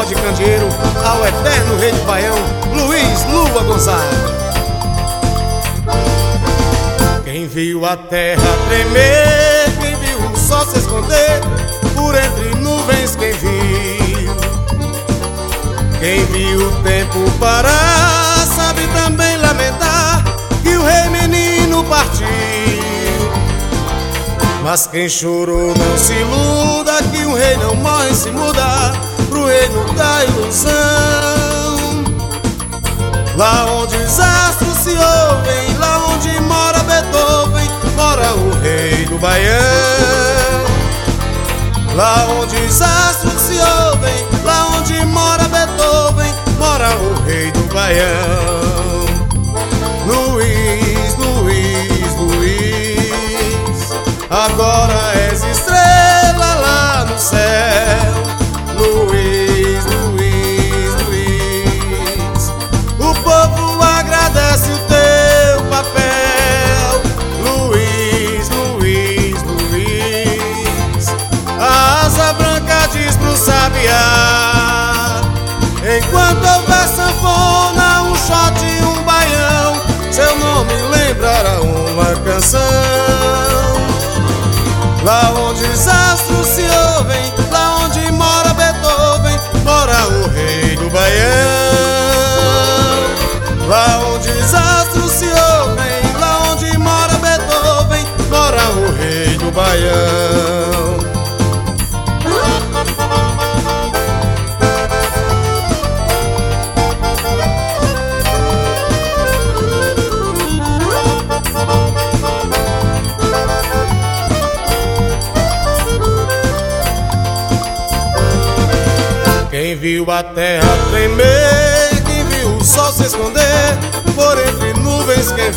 de candeeiro ao eterno rei do Baião, Luiz Lua Gonzaga. Quem viu a terra tremer, quem viu o sol se esconder por entre nuvens, quem viu o tempo parar, sabe também lamentar que o rei menino partiu. Mas quem chorou não se iluda, que o rei não morre, se muda pro reino da ilusão. Lá onde os astros se ouvem, lá onde mora Beethoven, mora o rei do Baião. Lá onde os astros se ouvem, lá onde mora Beethoven, mora o rei do Baião. Luiz, Luiz, Luiz, agora és estrela lá no céu. Luiz, Luiz, Luiz, o povo agradece o teu papel. Luiz, Luiz, Luiz, a asa branca diz pro sabiá: enquanto houver sanfona, um shot e um baião, seu nome lembrará uma canção. Lá onde os astros se ouvem, lá onde mora Beethoven, mora o rei do Baião. Lá onde os astros se ouvem, lá onde mora Beethoven, mora o rei do Baião. Quem viu a terra tremer, quem viu o sol se esconder por entre nuvens, quem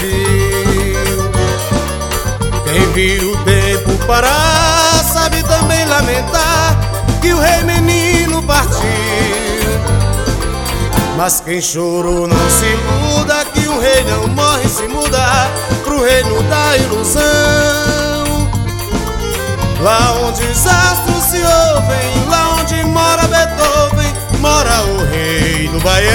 viu o tempo parar, sabe também lamentar que o rei menino partiu. Mas quem chorou não se iluda, que o rei não morre, se muda pro reino da ilusão. Lá onde os astros se ouvem, lá onde mora Beethoven, mora o rei do Baião.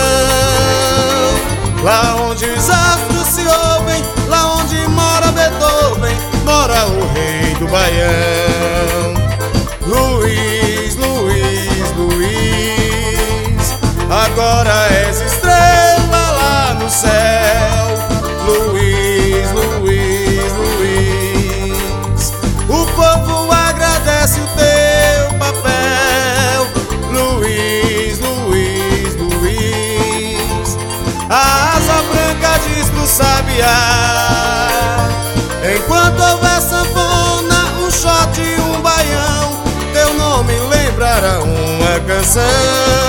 Lá onde os astros se ouvem, lá onde mora Beethoven, mora o rei do Baião. Luiz, Luiz, Luiz, agora és estrela lá no céu. Luiz, Luiz, Luiz, o povo agradece o teu papel. Luiz, Luiz, Luiz, a asa branca diz pro sabiá: enquanto houver sanfona, um shot e um baião, teu nome lembrará uma canção.